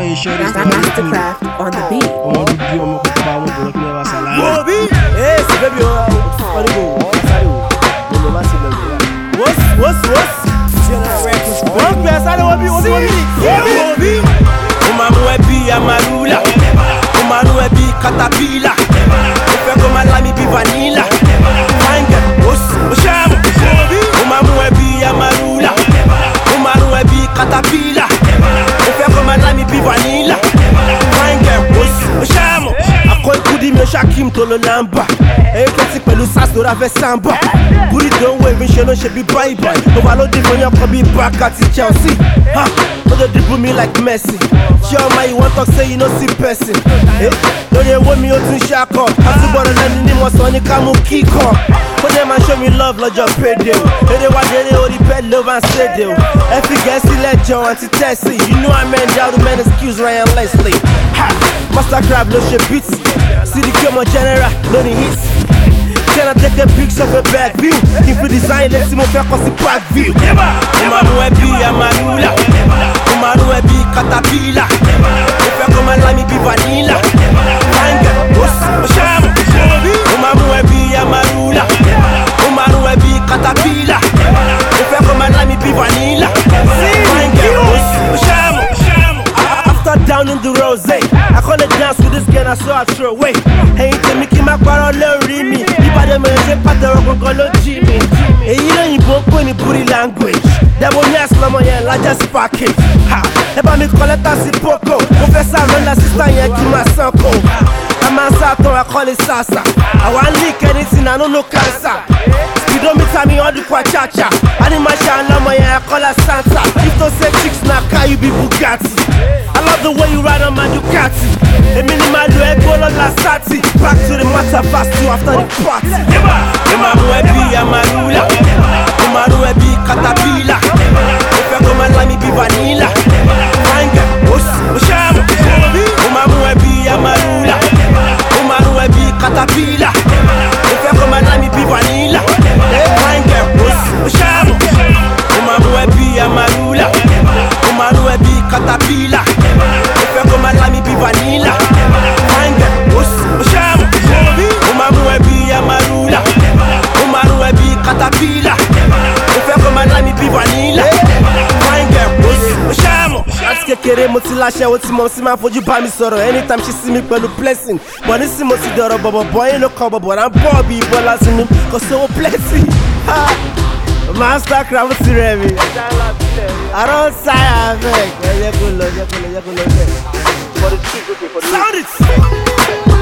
you share this Mastercraft on the beat. Esse baby, what's? One person Obi. Umanu ebi amarula, umanu ebi caterpillar. Ofe koma lami bi vanilla. Fine oshamo. Umanu ebi amarula, umanu ebi caterpillar. Ofe koma lami bi vanilla. Fine oshamo. Akoi kudi mi shakim tolo lamba. Hey, classic pẹ̀lú sas ló ra fẹ́ samba. Booty don't wave, ṣe ló ṣe bí bye bye. Overload for your copy back at Chelsea. Ha, no dey dribble me like Messi. Chioma, you want talk say you no see person. Hey, no dey want me o tún ṣakọ. Àtúbọ̀rọ̀ lẹ́nu ní mo sọ ní ká mú kíkọ. Kó dé máa show me love lọ́jọ́ payday o. Èdè wa délé orí bed love and stay o. Ẹ fi Gẹ̀ẹ́sì lẹ́jọ́ àti tẹ́sí. You know I meant down to men excuse Ryan Leslie. Ha, Mastercraft ló ṣe beats. CDK mo general lónìí hits. Can I take a picture of a back view? If we design, let's see more back on the back view. Umanu ebi amarula, umanu ebi caterpillar. If I come and let me be vanilla, Fanga, oshamo. Umanu ebi amarula, umanu ebi caterpillar. If I come and let me be vanilla, Fanga, oshamo. After down in the rose, I call it dance with this girl, I saw her throw away. Hey, to me, keep my quarrel, learn me. Ìbàdàn mi ṣe pàtàkì ọgbọ̀ngàn ló jí mi. Èyí lóyìnbó pè ní booty language. Dẹ̀bọ̀ ní àsìlọ́mọ yẹn largest package. Ẹ bá mi kọ́ lẹ́tà sí Poco. Mo fẹ́ sàrán la sísá yẹn kí n máa sàn kó. A máa ń sàtọ̀ àkọlé sàṣà. Àwa ń leak anything, I no know cancer. Speedometer mi ọdún kwa cha-cha. Animal ṣe àlọ́mọ yẹn àkọlá Santa. If to say chicks na car you be Bugatti. I love the way you ride on my Ducati. Èmi ni màá lo ẹgbẹ́ lọ́la sátì. Back to the matter fast too after the party. Umanu ebi amarula, umanu ebi caterpillar. Ofe koma lami bi vanilla. Fine oshamo. Umanu ebi amarula, umanu ebi caterpillar. Ofe koma lami bi vanilla. Fine oshamo. Umanu ebi amarula, umanu ebi caterpillar. Ofe koma lami bi vanilla. Fine oshamo. Umanu ebi amarula, umanu ebi caterpillar. Ofe koma lami bi vanilla. Fine oshamo. Láti kékeré mo ti láṣẹ o ti mọ̀ sí máa fojú bá mi sọ̀rọ̀ anytime she see me pẹ̀lú blessing. Bọ̀ ní sí mo ti dọ̀rọ̀ bọ̀bọ̀ bọ̀ yín ló kọ́ bọ̀bọ̀ rà ń bọ̀ bí ìbọn lásìnú kò sówó blessing. Mastercraft ti rẹ̀ mi. Àrùn sáyà bẹ́ẹ̀. Ẹ yẹ kó lọ. Sound it!